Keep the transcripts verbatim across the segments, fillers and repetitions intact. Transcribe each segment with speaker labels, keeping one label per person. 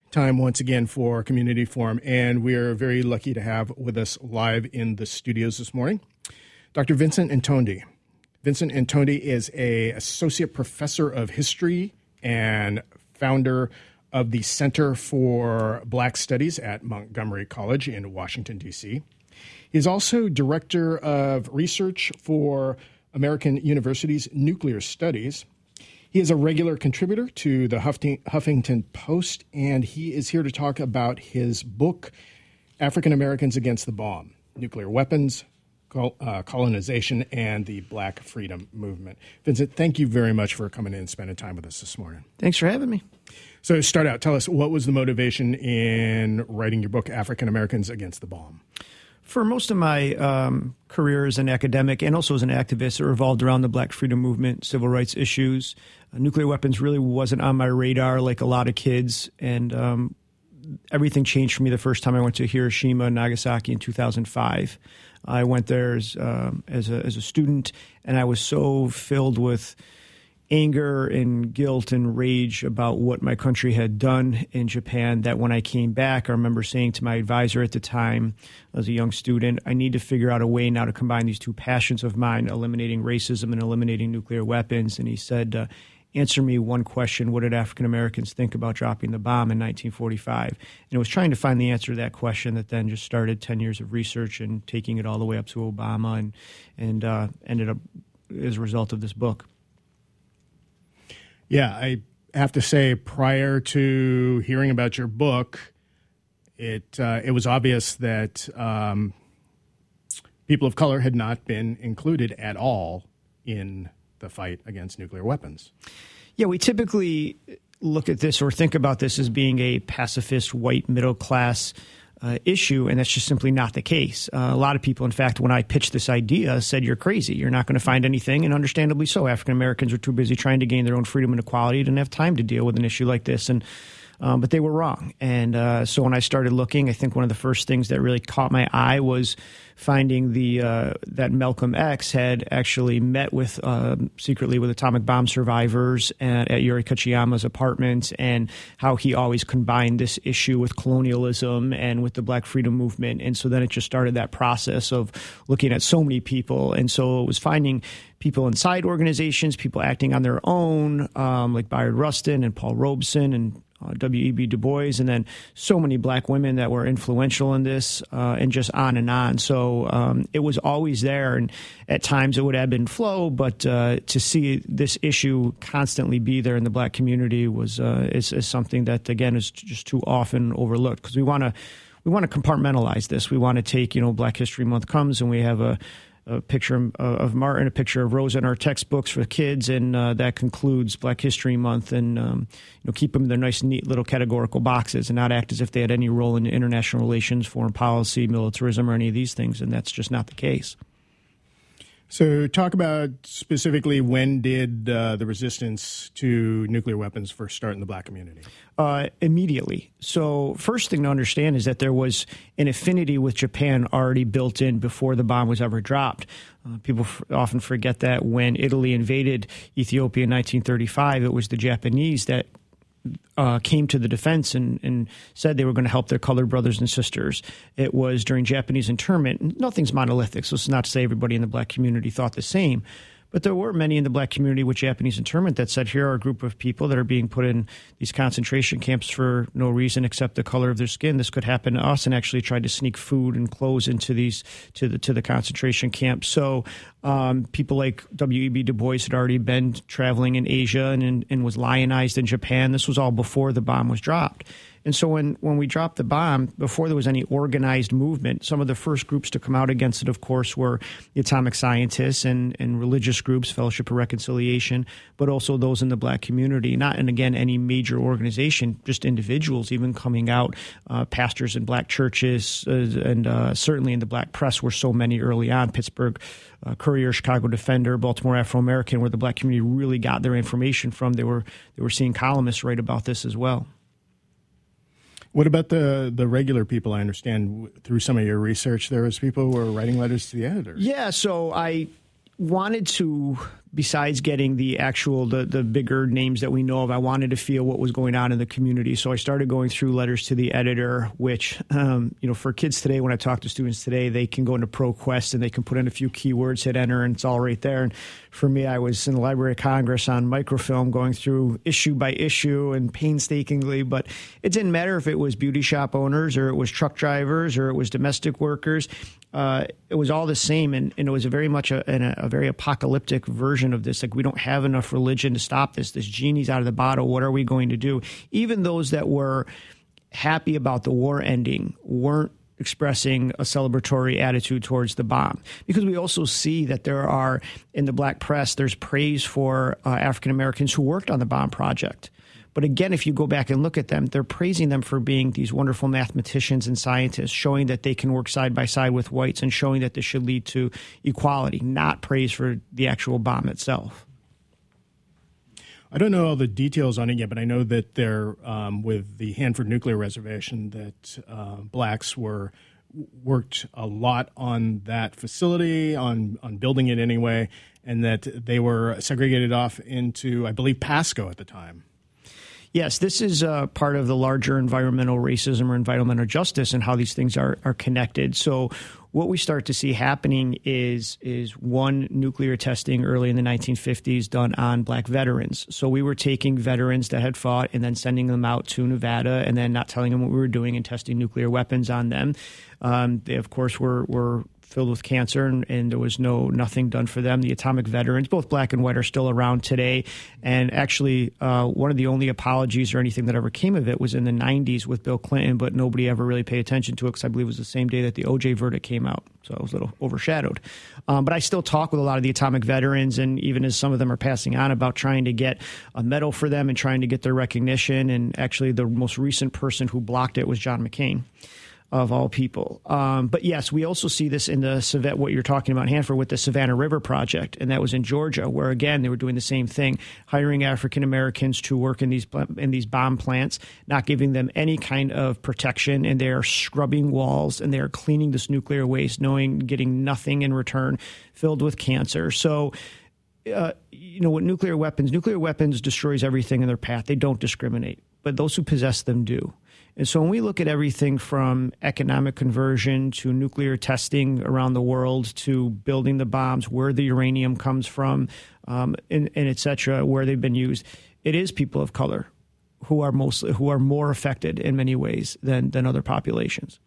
Speaker 1: time once again for Community Forum, and we are very lucky to have with us live in the studios this morning Doctor Vincent Intondi. Vincent Intondi is a associate professor of history and founder of the Center for Black Studies at Montgomery College in Washington, D C He's also director of research for American University's Nuclear Studies. He is a regular contributor to the Huffington Post, and he is here to talk about his book, African Americans Against the Bomb, Nuclear Weapons, Col- uh, Colonization, and the Black Freedom Movement. Vincent, thank you very much for coming in and spending time with us this morning.
Speaker 2: Thanks for having me.
Speaker 1: So to start out, tell us, what was the motivation in writing your book, African Americans Against the Bomb?
Speaker 2: For most of my um, career as an academic and also as an activist, it revolved around the Black Freedom Movement, civil rights issues. Uh, nuclear weapons really wasn't on my radar like a lot of kids, and um, everything changed for me the first time I went to Hiroshima and Nagasaki in two thousand five. I went there as, um, as, a, as a student, and I was so filled with anger and guilt and rage about what my country had done in Japan that when I came back, I remember saying to my advisor at the time as a young student, I need to figure out a way now to combine these two passions of mine, eliminating racism and eliminating nuclear weapons. And he said, uh, answer me one question. What did African Americans think about dropping the bomb in nineteen forty-five? And it was trying to find the answer to that question that then just started ten years of research and taking it all the way up to Obama and, and uh, ended up as a result of this book.
Speaker 1: Yeah, I have to say, prior to hearing about your book, it uh, it was obvious that um, people of color had not been included at all in the fight against nuclear weapons.
Speaker 2: Yeah, we typically look at this or think about this as being a pacifist, white, middle-class Uh, issue, and that's just simply not the case. Uh, a lot of people, in fact, when I pitched this idea, said, you're crazy. You're not going to find anything, and understandably so. African Americans are too busy trying to gain their own freedom and equality, didn't have time to deal with an issue like this, and um, but they were wrong. And uh, so when I started looking, I think one of the first things that really caught my eye was finding the uh, that Malcolm X had actually met with uh, secretly with atomic bomb survivors at, at Yuri Kochiyama's apartment, and how he always combined this issue with colonialism and with the Black Freedom Movement. And so then it just started that process of looking at so many people. And so it was finding people inside organizations, people acting on their own, um, like Bayard Rustin and Paul Robeson and Uh, W E B Du Bois, and then so many black women that were influential in this, uh, and just on and on. So um, it was always there, and at times it would ebb and flow, but uh, to see this issue constantly be there in the black community was uh, is, is something that, again, is just too often overlooked, because we want to we want to compartmentalize this. We want to take, you know, Black History Month comes and we have a a picture of Martin, a picture of Rosa in our textbooks for kids, and uh, that concludes Black History Month, and um, you know, keep them in their nice, neat little categorical boxes and not act as if they had any role in international relations, foreign policy, militarism, or any of these things, and that's just not the case.
Speaker 1: So talk about specifically, when did uh, the resistance to nuclear weapons first start in the black community?
Speaker 2: Uh, immediately. So first thing to understand is that there was an affinity with Japan already built in before the bomb was ever dropped. Uh, people f- often forget that when Italy invaded Ethiopia in nineteen thirty-five, it was the Japanese that Uh, came to the defense and, and said they were going to help their colored brothers and sisters. It was during Japanese internment. Nothing's monolithic, so it's not to say everybody in the black community thought the same. But there were many in the black community with Japanese internment that said, here are a group of people that are being put in these concentration camps for no reason except the color of their skin. This could happen to us, and actually tried to sneak food and clothes into these to the to the concentration camps. So um, people like W E B Du Bois had already been traveling in Asia and, and, and was lionized in Japan. This was all before the bomb was dropped. And so when, when we dropped the bomb, before there was any organized movement, some of the first groups to come out against it, of course, were the atomic scientists and, and religious groups, Fellowship of Reconciliation, but also those in the black community. Not, and again, any major organization, just individuals even coming out, uh, pastors in black churches, uh, and uh, certainly in the black press were so many early on. Pittsburgh uh, Courier, Chicago Defender, Baltimore Afro-American, where the black community really got their information from. They were, they were seeing columnists write about this as well.
Speaker 1: What about the, the regular people? I understand through some of your research, there was people who were writing letters to the editors.
Speaker 2: Yeah, so I wanted to besides getting the actual, the, the bigger names that we know of, I wanted to feel what was going on in the community. So I started going through letters to the editor, which, um, you know, for kids today, when I talk to students today, they can go into ProQuest and they can put in a few keywords, hit enter, and it's all right there. And for me, I was in the Library of Congress on microfilm going through issue by issue and painstakingly, but it didn't matter if it was beauty shop owners or it was truck drivers or it was domestic workers. Uh, it was all the same, and, and it was a very much a, a, a very apocalyptic version of this. Like, we don't have enough religion to stop this. This genie's out of the bottle. What are we going to do? Even those that were happy about the war ending weren't expressing a celebratory attitude towards the bomb, because we also see that there are, in the black press, there's praise for uh, African Americans who worked on the bomb project. But again, if you go back and look at them, they're praising them for being these wonderful mathematicians and scientists, showing that they can work side by side with whites and showing that this should lead to equality, not praise for the actual bomb itself.
Speaker 1: I don't know all the details on it yet, but I know that there, um, with the Hanford Nuclear Reservation, that uh, blacks were worked a lot on that facility, on, on building it anyway, and that they were segregated off into, I believe, Pasco at the time.
Speaker 2: Yes, this is uh, part of the larger environmental racism or environmental justice and how these things are, are connected. So what we start to see happening is is one, nuclear testing early in the nineteen fifties done on black veterans. So we were taking veterans that had fought and then sending them out to Nevada and then not telling them what we were doing and testing nuclear weapons on them. Um, they, of course, were were filled with cancer, and, and there was no nothing done for them. The atomic veterans, both black and white, are still around today. And actually, uh, one of the only apologies or anything that ever came of it was in the nineties with Bill Clinton, but nobody ever really paid attention to it because I believe it was the same day that the O J verdict came out. So it was a little overshadowed. Um, but I still talk with a lot of the atomic veterans, and even as some of them are passing on, about trying to get a medal for them and trying to get their recognition. And actually, the most recent person who blocked it was John McCain, of all people. Um, but yes, we also see this in the, what you're talking about, Hanford, with the Savannah River Project, and that was in Georgia, where again they were doing the same thing, hiring African Americans to work in these in these bomb plants, not giving them any kind of protection, and they are scrubbing walls and they are cleaning this nuclear waste, knowing getting nothing in return, filled with cancer. So. Uh, you know, what nuclear weapons, nuclear weapons destroys everything in their path. They don't discriminate, but those who possess them do. And so when we look at everything from economic conversion to nuclear testing around the world to building the bombs, where the uranium comes from, um, and, and et cetera, where they've been used, it is people of color who are mostly who are more affected in many ways than than other populations.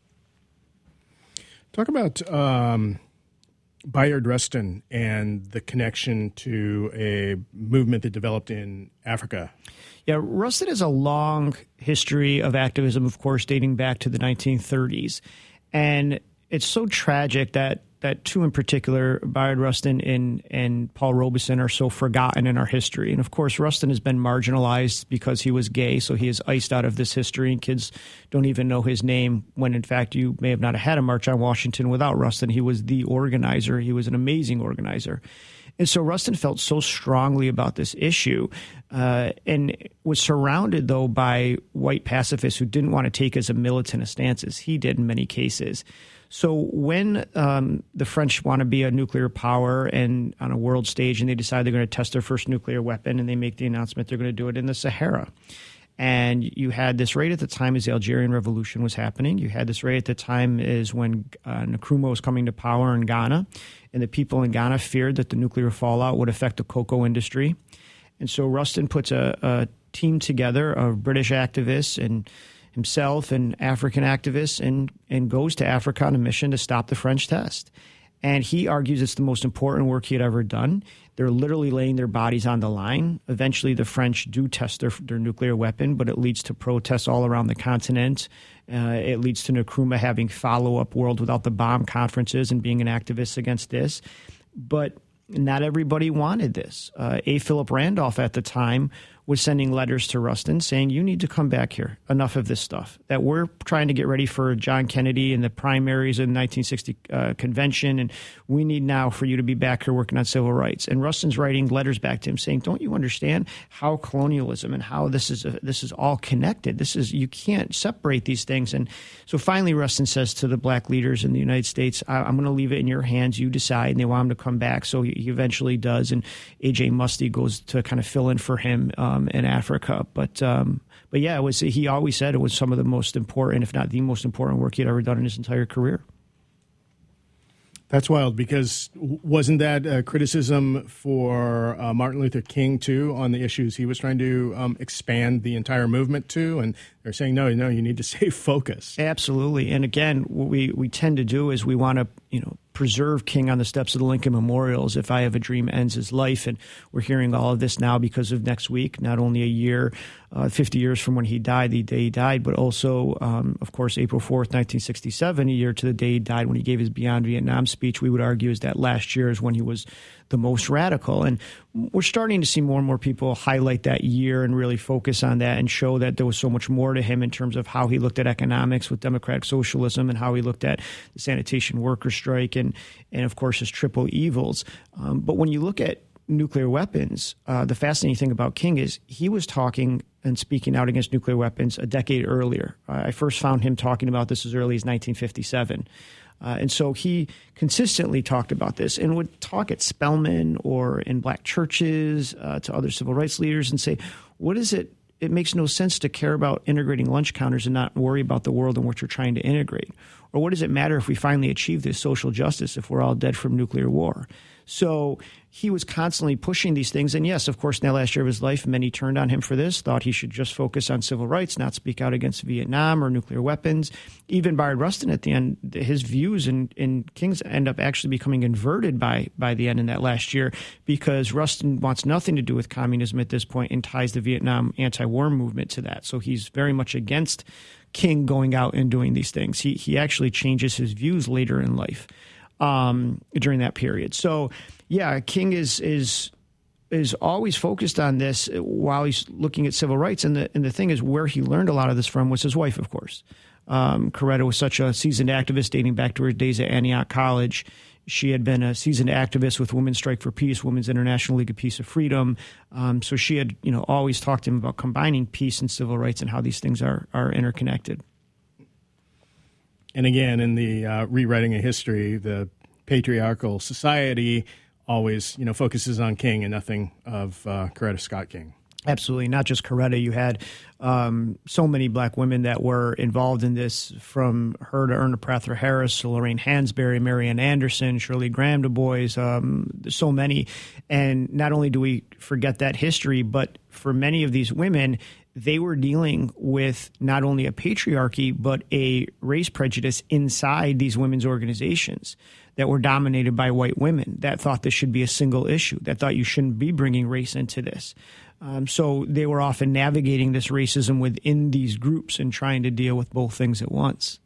Speaker 1: Talk about um, Bayard Rustin and the connection to a movement that developed in Africa.
Speaker 2: Yeah, Rustin has a long history of activism, of course, dating back to the nineteen thirties. And it's so tragic that that two in particular, Bayard Rustin and, and Paul Robeson, are so forgotten in our history. And of course, Rustin has been marginalized because he was gay, so he is iced out of this history, and kids don't even know his name, when in fact you may have not had a March on Washington without Rustin. He was the organizer. He was an amazing organizer. And so Rustin felt so strongly about this issue uh, and was surrounded, though, by white pacifists who didn't want to take as a militant a stance as he did in many cases. So when um, the French want to be a nuclear power and on a world stage, and they decide they're going to test their first nuclear weapon, and they make the announcement they're going to do it in the Sahara. And you had this right at the time as the Algerian Revolution was happening. You had this right at the time is when uh, Nkrumah was coming to power in Ghana, and the people in Ghana feared that the nuclear fallout would affect the cocoa industry. And so Rustin puts a, a team together of British activists and himself and African activists and, and goes to Africa on a mission to stop the French test. And he argues it's the most important work he had ever done. They're literally laying their bodies on the line. Eventually, the French do test their, their nuclear weapon, but it leads to protests all around the continent. Uh, it leads to Nkrumah having follow-up World Without the Bomb conferences and being an activist against this. But not everybody wanted this. Uh, A. Philip Randolph at the time was sending letters to Rustin saying, you need to come back here. Enough of this stuff. That we're trying to get ready for John Kennedy and the primaries in the nineteen sixty uh, convention, and we need now for you to be back here working on civil rights. And Rustin's writing letters back to him saying, don't you understand how colonialism and how this is a, this is all connected? This is, you can't separate these things. And so finally Rustin says to the black leaders in the United States, I, I'm going to leave it in your hands. You decide. And they want him to come back. So he, he eventually does. And A J Muste goes to kind of fill in for him um, in Africa. But um, but yeah, it was, he always said it was some of the most important, if not the most important work he'd ever done in his entire career.
Speaker 1: That's wild, because wasn't that a criticism for uh, Martin Luther King, too, on the issues he was trying to um, expand the entire movement to? And they're saying, no, no, you need to stay focused.
Speaker 2: Absolutely. And again, what we, we tend to do is we want to, you know, preserve King on the steps of the Lincoln Memorials. If I Have a Dream ends his life. And we're hearing all of this now because of next week, not only a year, uh, fifty years from when he died, the day he died, but also, um, of course, April fourth, nineteen sixty-seven, a year to the day he died when he gave his Beyond Vietnam speech. We would argue is that last year is when he was the most radical. And we're starting to see more and more people highlight that year and really focus on that and show that there was so much more to him in terms of how he looked at economics with democratic socialism and how he looked at the sanitation worker strike and, and of course, his triple evils. Um, but when you look at nuclear weapons, uh, the fascinating thing about King is he was talking and speaking out against nuclear weapons a decade earlier. Uh, I first found him talking about this as early as nineteen fifty-seven. Uh, and so he consistently talked about this and would talk at Spelman or in black churches uh, to other civil rights leaders and say, what is it? It makes no sense to care about integrating lunch counters and not worry about the world in which we're trying to integrate. Or what does it matter if we finally achieve this social justice if we're all dead from nuclear war? So he was constantly pushing these things. And yes, of course, in that last year of his life, many turned on him for this, thought he should just focus on civil rights, not speak out against Vietnam or nuclear weapons. Even Bayard Rustin at the end, his views in, in King's end up actually becoming inverted by, by the end in that last year, because Rustin wants nothing to do with communism at this point and ties the Vietnam anti-war movement to that. So he's very much against King going out and doing these things. He, he actually changes his views later in life. Um, during that period. So, yeah, King is is is always focused on this while he's looking at civil rights. And the and the thing is, where he learned a lot of this from was his wife, of course. Um, Coretta was such a seasoned activist dating back to her days at Antioch College. She had been a seasoned activist with Women's Strike for Peace, Women's International League of Peace of Freedom. Um, so she had, you know, always talked to him about combining peace and civil rights and how these things are are interconnected.
Speaker 1: And again, in the uh, rewriting of history, the patriarchal society always, you know, focuses on King and nothing of uh, Coretta Scott King.
Speaker 2: Absolutely. Not just Coretta. You had um, so many black women that were involved in this, from her to Erna Prather Harris, to Lorraine Hansberry, Marian Anderson, Shirley Graham Du Bois, um, so many. And not only do we forget that history, but for many of these women, they were dealing with not only a patriarchy, but a race prejudice inside these women's organizations that were dominated by white women that thought this should be a single issue, that thought you shouldn't be bringing race into this. Um, so they were often navigating this racism within these groups and trying to deal with both things at once.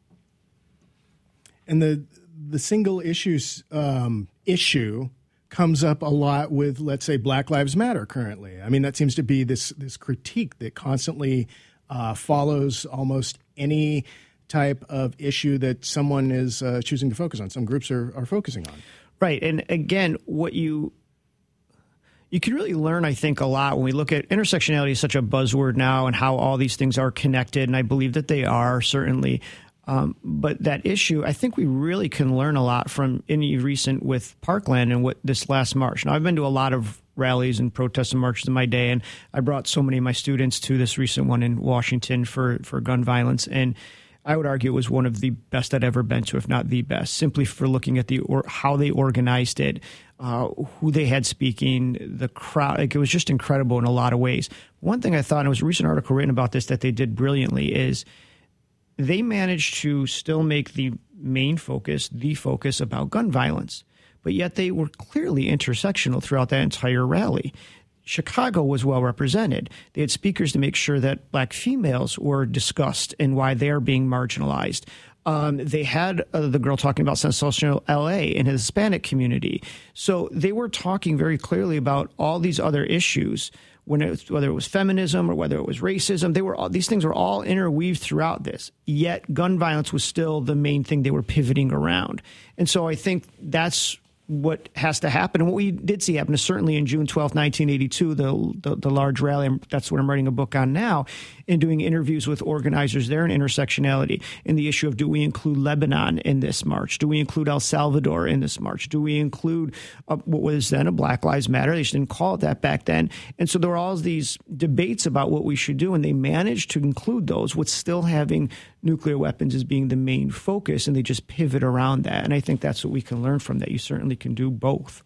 Speaker 1: And the the single issues um, issue comes up a lot with, let's say, Black Lives Matter currently. I mean, that seems to be this this critique that constantly uh, follows almost any type of issue that someone is uh, choosing to focus on, some groups are, are focusing on.
Speaker 2: Right. And again, what you you can really learn, I think, a lot when we look at intersectionality is such a buzzword now and how all these things are connected. And I believe that they are, certainly. Um, but that issue, I think we really can learn a lot from any recent with Parkland and what this last march. Now, I've been to a lot of rallies and protests and marches in my day, and I brought so many of my students to this recent one in Washington for, for gun violence. And I would argue it was one of the best I'd ever been to, if not the best, simply for looking at the or how they organized it, uh, who they had speaking, the crowd. Like, it was just incredible in a lot of ways. One thing I thought, and it was a recent article written about this that they did brilliantly, is they managed to still make the main focus, the focus about gun violence, but yet they were clearly intersectional throughout that entire rally. Chicago was well represented. They had speakers to make sure that black females were discussed and why they are being marginalized. Um, they had uh, the girl talking about Sensational L A in the Hispanic community. So they were talking very clearly about all these other issues when it was, whether it was feminism or whether it was racism, they were all, these things were all interweaved throughout this. Yet gun violence was still the main thing they were pivoting around. And so I think that's what has to happen. And what we did see happen is certainly in June twelfth, nineteen eighty-two, the, the the large rally. That's what I'm writing a book on now, and doing interviews with organizers there in intersectionality, and the issue of, do we include Lebanon in this march? Do we include El Salvador in this march? Do we include uh, what was then a Black Lives Matter? They just didn't call it that back then. And so there were all these debates about what we should do, and they managed to include those with still having nuclear weapons as being the main focus, and they just pivot around that. And I think that's what we can learn from that. You certainly can do both.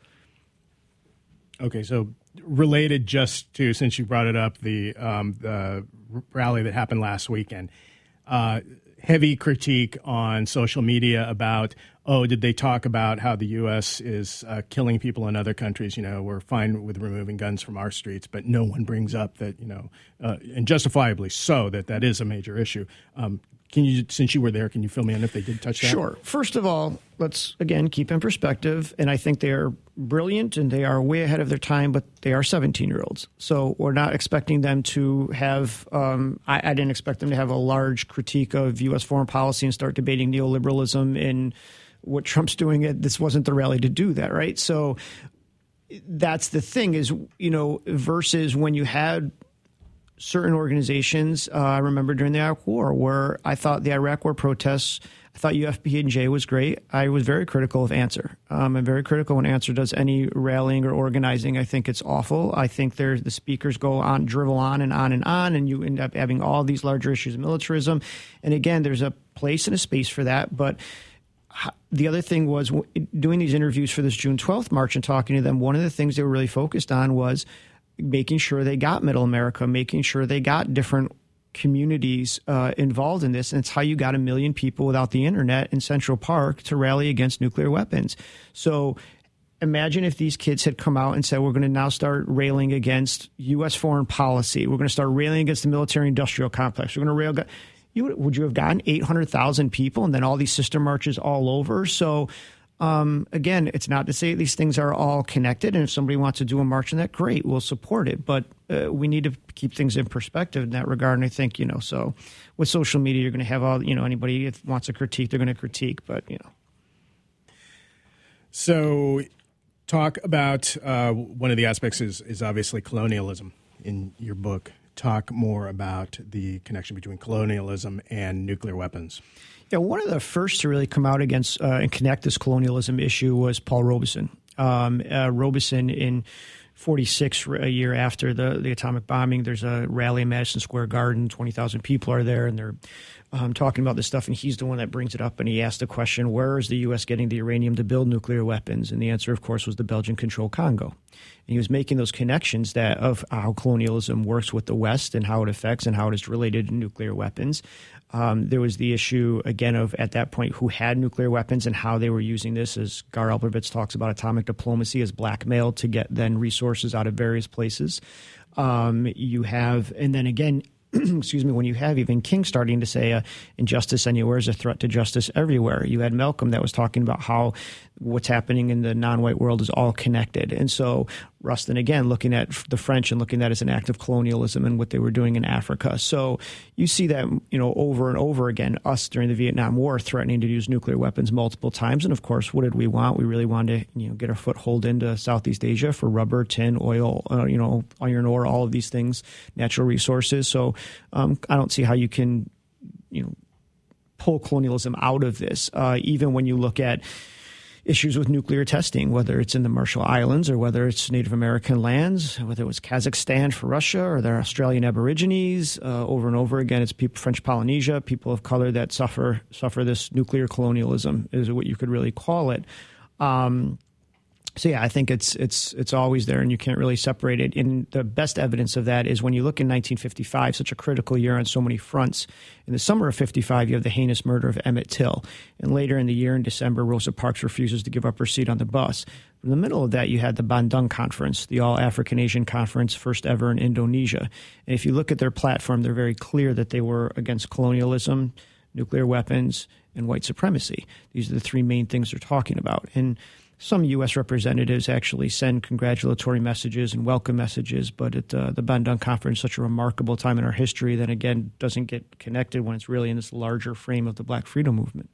Speaker 1: Okay, so related just to, since you brought it up, the, um, the rally that happened last weekend, uh, heavy critique on social media about, oh, did they talk about how the U S is uh, killing people in other countries? You know, we're fine with removing guns from our streets, but no one brings up that, you know, uh, and justifiably so, that that is a major issue. Um, Can you, since you were there, can you fill me in if they did touch that?
Speaker 2: Sure. First of all, let's, again, keep in perspective. And I think they are brilliant and they are way ahead of their time, but they are seventeen-year-olds. So we're not expecting them to have, um, I, I didn't expect them to have a large critique of U S foreign policy and start debating neoliberalism and what Trump's doing. It This wasn't the rally to do that, right? So that's the thing is, you know, versus when you had certain organizations, uh, I remember during the Iraq War, where I thought the Iraq War protests, I thought U F P N J was great. I was very critical of Answer. Um, I'm very critical when Answer does any rallying or organizing. I think it's awful. I think there's the speakers go on, drivel on and on and on, and you end up having all these larger issues of militarism. And again, there's a place and a space for that. But the other thing was, doing these interviews for this June twelfth march and talking to them, one of the things they were really focused on was making sure they got Middle America, making sure they got different communities uh, involved in this. And it's how you got a million people without the internet in Central Park to rally against nuclear weapons. So imagine if these kids had come out and said, we're going to now start railing against U S foreign policy. We're going to start railing against the military-industrial complex. We're going to rail... You, would you have gotten eight hundred thousand people and then all these sister marches all over? So Um, again, it's not to say these things are all connected, and if somebody wants to do a march on that, great, we'll support it. But uh, we need to keep things in perspective in that regard. And I think, you know, so with social media, you're going to have all, you know, anybody that wants to critique, they're going to critique, but, you know.
Speaker 1: So talk about uh, one of the aspects is, is obviously colonialism in your book. Talk more about the connection between colonialism and nuclear weapons.
Speaker 2: Yeah, one of the first to really come out against uh, and connect this colonialism issue was Paul Robeson. Um, uh, Robeson in forty-six, a year after the, the atomic bombing, there's a rally in Madison Square Garden. twenty thousand people are there, and they're um, talking about this stuff. And he's the one that brings it up, and he asked the question, where is the U S getting the uranium to build nuclear weapons? And the answer, of course, was the Belgian-controlled Congo. And he was making those connections that of how colonialism works with the West and how it affects and how it is related to nuclear weapons. Um, there was the issue, again, of at that point who had nuclear weapons and how they were using this, as Gar Alperovitz talks about atomic diplomacy as blackmail to get then resources out of various places. Um, you have, and then again, excuse me, when you have even King starting to say uh, injustice anywhere is a threat to justice everywhere. You had Malcolm that was talking about how what's happening in the non-white world is all connected. And so Rustin, again, looking at the French and looking at it as an act of colonialism and what they were doing in Africa. So you see that, you know, over and over again, us during the Vietnam War threatening to use nuclear weapons multiple times. And of course, what did we want? We really wanted to, you know, get our foothold into Southeast Asia for rubber, tin, oil, uh, you know, iron ore, all of these things, natural resources. So um, I don't see how you can, you know, pull colonialism out of this. Uh, even when you look at issues with nuclear testing, whether it's in the Marshall Islands or whether it's Native American lands, whether it was Kazakhstan for Russia or their Australian Aborigines, uh, over and over again, it's people, French Polynesia, people of color that suffer suffer this nuclear colonialism is what you could really call it. Um, So yeah, I think it's it's it's always there, and you can't really separate it. And the best evidence of that is when you look in nineteen fifty-five, such a critical year on so many fronts. In the summer of fifty-five, you have the heinous murder of Emmett Till, and later in the year, in December, Rosa Parks refuses to give up her seat on the bus. In the middle of that, you had the Bandung Conference, the All African Asian Conference, first ever in Indonesia. And if you look at their platform, they're very clear that they were against colonialism, nuclear weapons, and white supremacy. These are the three main things they're talking about. And Some U S representatives actually send congratulatory messages and welcome messages, but at uh, the Bandung Conference, such a remarkable time in our history that, again, doesn't get connected when it's really in this larger frame of the Black freedom movement.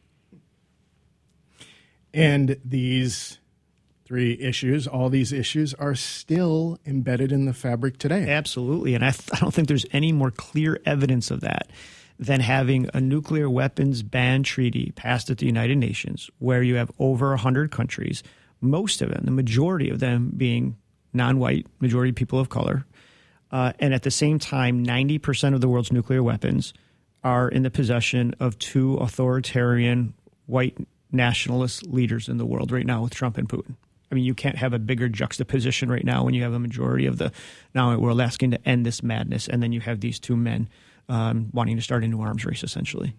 Speaker 1: And these three issues, all these issues are still embedded in the fabric today.
Speaker 2: Absolutely. And I, th- I don't think there's any more clear evidence of that than having a nuclear weapons ban treaty passed at the United Nations, where you have over one hundred countries, most of them, the majority of them being non-white, majority people of color. Uh, and at the same time, ninety percent of the world's nuclear weapons are in the possession of two authoritarian white nationalist leaders in the world right now with Trump and Putin. I mean, you can't have a bigger juxtaposition right now when you have a majority of the non-white world asking to end this madness, and then you have these two men um, wanting to start a new arms race, essentially.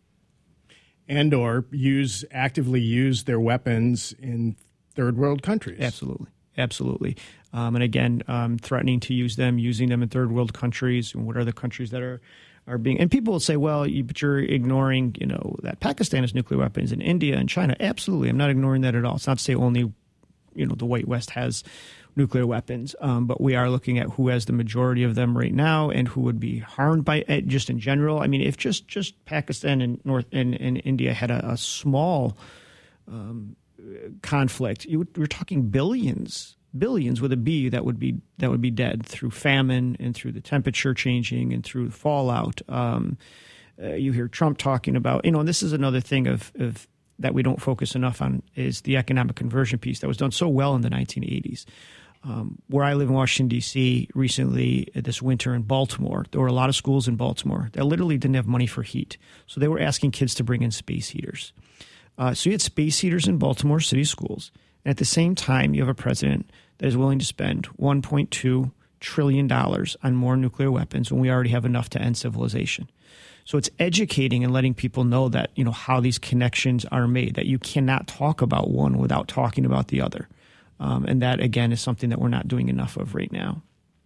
Speaker 1: And or use actively use their weapons in third world countries.
Speaker 2: Absolutely. Absolutely. Um, and again, um, threatening to use them, using them in third world countries. And what are the countries that are are being, and people will say, well, you, but you're ignoring, you know, that Pakistan has nuclear weapons and India and China. Absolutely. I'm not ignoring that at all. It's not to say only, you know, the white West has nuclear weapons, um, but we are looking at who has the majority of them right now and who would be harmed by it just in general. I mean, if just, just Pakistan and North and, and India had a, a small um, conflict, you would, you're talking billions. Billions with a B that would be that would be dead through famine and through the temperature changing and through fallout. Um, uh, you hear Trump talking about, you know, and this is another thing of, of that we don't focus enough on is the economic conversion piece that was done so well in the nineteen eighties. Um, where I live in Washington, D C, recently this winter in Baltimore, there were a lot of schools in Baltimore that literally didn't have money for heat. So they were asking kids to bring in space heaters. Uh, so you had space heaters in Baltimore city schools. And at the same time, you have a president that is willing to spend one point two trillion dollars on more nuclear weapons when we already have enough to end civilization. So it's educating and letting people know that, you know, how these connections are made, that you cannot talk about one without talking about the other. Um, and that, again, is something that we're not doing enough of right now.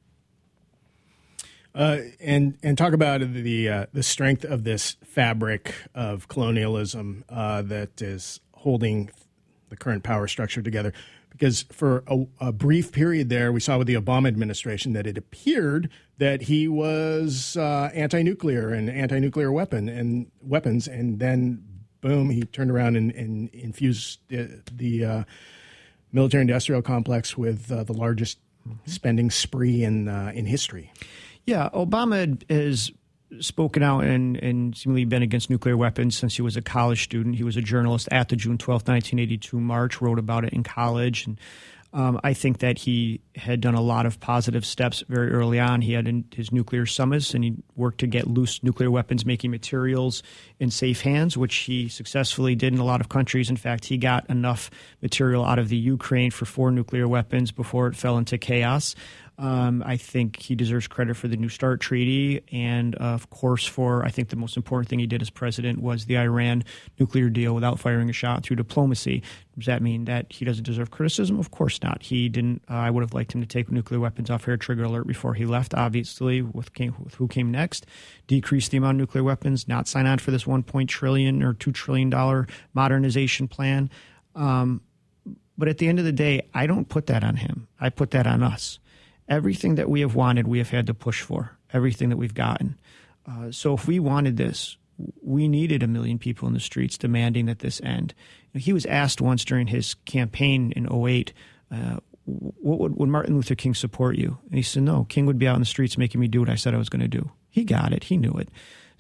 Speaker 1: Uh, and and talk about the uh, the strength of this fabric of colonialism uh, that is holding the current power structure together. Because for a, a brief period there, we saw with the Obama administration that it appeared that he was uh, anti-nuclear and anti-nuclear weapon and weapons, and then boom, he turned around and, and infused the, the uh, military-industrial complex with uh, the largest spending spree in uh, in history.
Speaker 2: Yeah, Obama has spoken out and, and seemingly been against nuclear weapons since he was a college student. He was a journalist at the June twelfth, nineteen eighty-two march, wrote about it in college. And um, I think that he had done a lot of positive steps very early on. He had in his nuclear summits, and he worked to get loose nuclear weapons making materials in safe hands, which he successfully did in a lot of countries. In fact, he got enough material out of the Ukraine for four nuclear weapons before it fell into chaos. Um, I think he deserves credit for the New START treaty and, uh, of course, for I think the most important thing he did as president was the Iran nuclear deal without firing a shot through diplomacy. Does that mean that he doesn't deserve criticism? Of course not. He didn't. Uh, I would have liked him to take nuclear weapons off hair trigger alert before he left, obviously, with, came, with who came next, decrease the amount of nuclear weapons, not sign on for this one point trillion or two trillion dollars modernization plan. Um, but at the end of the day, I don't put that on him. I put that on us. Everything that we have wanted, we have had to push for, everything that we've gotten. Uh, so if we wanted this, we needed a million people in the streets demanding that this end. He was asked once during his campaign in oh eight, uh, what would, would Martin Luther King support you? And he said, no, King would be out in the streets making me do what I said I was going to do. He got it. He knew it.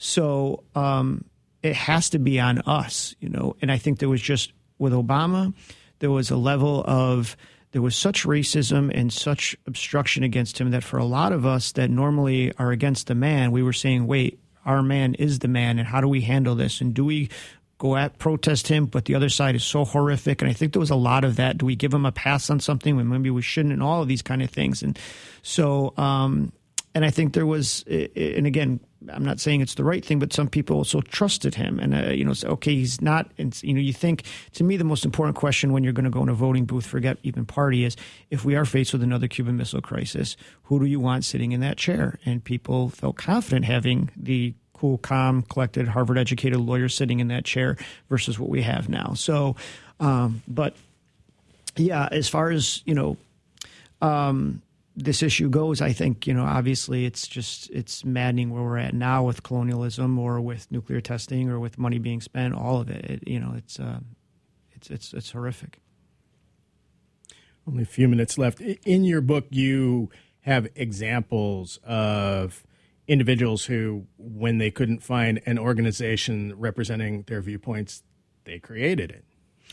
Speaker 2: So um, it has to be on us, you know. And I think there was just, with Obama, there was a level of, there was such racism and such obstruction against him that for a lot of us that normally are against the man, we were saying, wait, our man is the man, and how do we handle this? And do we go at protest him, but the other side is so horrific? And I think there was a lot of that. Do we give him a pass on something when maybe we shouldn't, and all of these kind of things? And so, um, and I think there was, and again, I'm not saying it's the right thing, but some people also trusted him. And, uh, you know, say, okay, he's not, and, you know, you think, to me, the most important question when you're going to go in a voting booth, forget even party, is if we are faced with another Cuban Missile Crisis, who do you want sitting in that chair? And people felt confident having the cool, calm, collected, Harvard-educated lawyer sitting in that chair versus what we have now. So, um, but Yeah, as far as, you know, um, this issue goes, I think, you know, obviously it's just, it's maddening where we're at now with colonialism or with nuclear testing or with money being spent, all of it. it you know, it's, uh, it's, it's, it's horrific.
Speaker 1: Only a few minutes left. In your book, you have examples of individuals who, when they couldn't find an organization representing their viewpoints, they created it.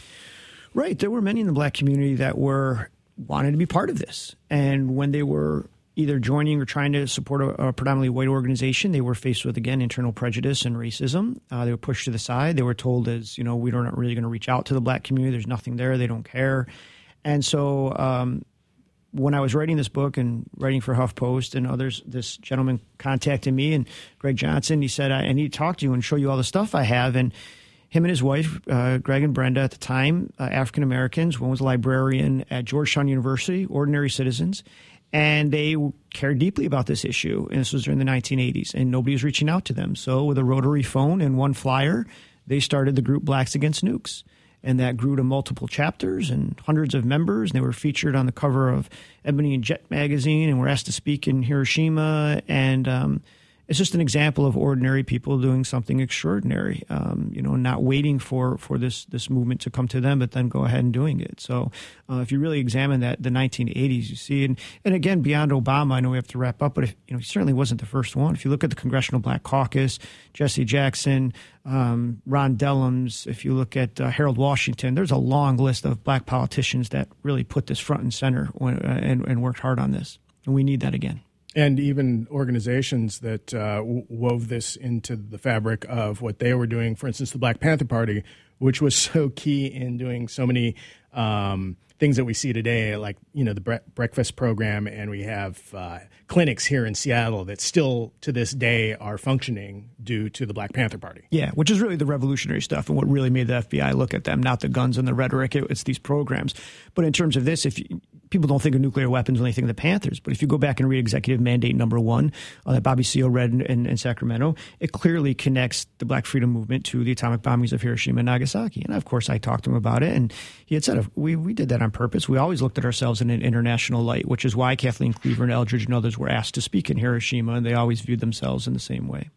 Speaker 2: Right. There were many in the black community that were wanted to be part of this. And when they were either joining or trying to support a, a predominantly white organization, they were faced with, again, internal prejudice and racism. Uh, they were pushed to the side. They were told as, you know, we're not really going to reach out to the black community. There's nothing there. They don't care. And so um, when I was writing this book and writing for HuffPost and others, this gentleman contacted me, and Greg Johnson, he said, I, I need to talk to you and show you all the stuff I have. And him and his wife, uh, Greg and Brenda at the time, uh, African-Americans. One was a librarian at Georgetown University, ordinary citizens. And they cared deeply about this issue. And this was during the nineteen eighties. And nobody was reaching out to them. So with a rotary phone and one flyer, they started the group Blacks Against Nukes. And that grew to multiple chapters and hundreds of members. And they were featured on the cover of Ebony and Jet magazine and were asked to speak in Hiroshima. And um, it's just an example of ordinary people doing something extraordinary, um, you know, not waiting for, for this this movement to come to them, but then go ahead and doing it. So uh, if you really examine that, the nineteen eighties, you see, and, and again, beyond Obama, I know we have to wrap up, but if, you know, he certainly wasn't the first one. If you look at the Congressional Black Caucus, Jesse Jackson, um, Ron Dellums, if you look at uh, Harold Washington, there's a long list of black politicians that really put this front and center when, uh, and, and worked hard on this. And we need that again.
Speaker 1: And even organizations that uh, wove this into the fabric of what they were doing, for instance, the Black Panther Party, which was so key in doing so many um, things that we see today, like, you know, the bre- breakfast program, and we have uh, clinics here in Seattle that still to this day are functioning due to the Black Panther Party.
Speaker 2: Yeah, which is really the revolutionary stuff and what really made the F B I look at them, not the guns and the rhetoric. It, it's these programs. But in terms of this, if you, people don't think of nuclear weapons when they think of the Panthers, but if you go back and read Executive Mandate Number One uh, that Bobby Seale read in, in, in Sacramento, it clearly connects the Black Freedom Movement to the atomic bombings of Hiroshima and Nagasaki. And of course, I talked to him about it, and he had said, we, we did that on purpose. We always looked at ourselves in an international light, which is why Kathleen Cleaver and Eldridge and others were asked to speak in Hiroshima, and they always viewed themselves in the same way.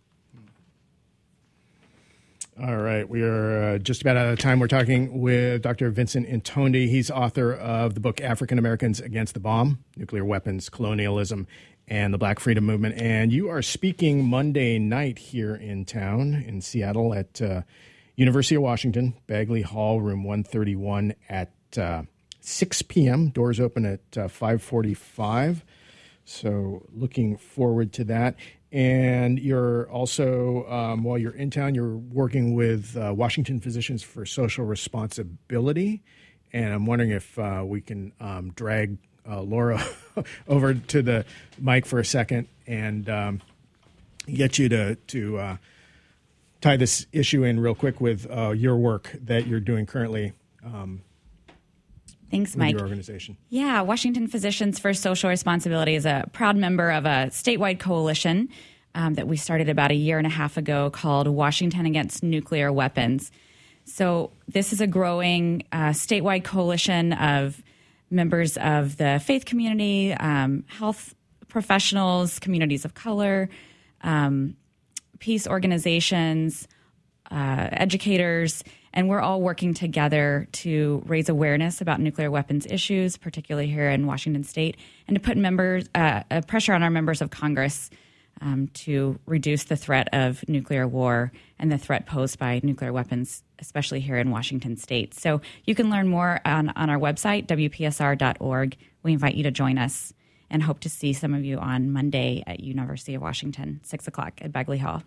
Speaker 1: All right. We are uh, just about out of time. We're talking with Doctor Vincent Intonde. He's author of the book African Americans Against the Bomb, Nuclear Weapons, Colonialism, and the Black Freedom Movement. And you are speaking Monday night here in town in Seattle at uh, University of Washington, Bagley Hall, room one thirty-one at uh, six p.m. Doors open at uh, five forty-five. So looking forward to that. And you're also, um, while you're in town, you're working with uh, Washington Physicians for Social Responsibility. And I'm wondering if uh, we can um, drag uh, Laura over to the mic for a second and um, get you to, to uh, tie this issue in real quick with uh, your work that you're doing currently. Um,
Speaker 3: Thanks, Mike.
Speaker 1: Your organization.
Speaker 3: Yeah, Washington Physicians for Social Responsibility is a proud member of a statewide coalition um, that we started about a year and a half ago called Washington Against Nuclear Weapons. So this is a growing uh, statewide coalition of members of the faith community, um, health professionals, communities of color, um, peace organizations, uh, educators, and we're all working together to raise awareness about nuclear weapons issues, particularly here in Washington State, and to put members uh, uh, pressure on our members of Congress um, to reduce the threat of nuclear war and the threat posed by nuclear weapons, especially here in Washington State. So you can learn more on, on our website, W P S R dot org. We invite you to join us and hope to see some of you on Monday at University of Washington, six o'clock at Bagley Hall.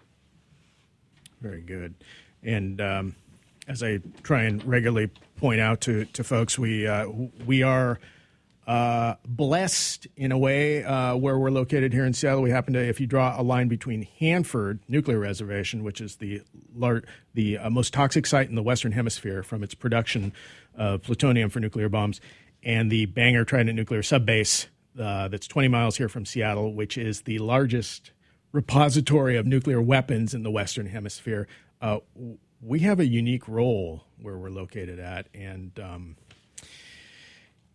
Speaker 1: Very good. And um, as I try and regularly point out to, to folks, we uh, we are uh, blessed in a way uh, where we're located here in Seattle. We happen to, if you draw a line between Hanford Nuclear Reservation, which is the lar- the uh, most toxic site in the Western Hemisphere from its production of plutonium for nuclear bombs, and the Bangor Trident Nuclear Subbase uh, that's twenty miles here from Seattle, which is the largest repository of nuclear weapons in the Western Hemisphere. Uh, we have a unique role where we're located at, and um,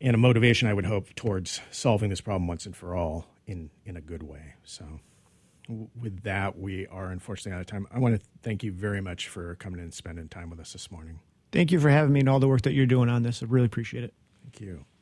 Speaker 1: and a motivation, I would hope, towards solving this problem once and for all in, in a good way. So w- with that, we are unfortunately out of time. I want to thank you very much for coming in and spending time with us this morning.
Speaker 2: Thank you for having me and all the work that you're doing on this. I really appreciate it.
Speaker 1: Thank you.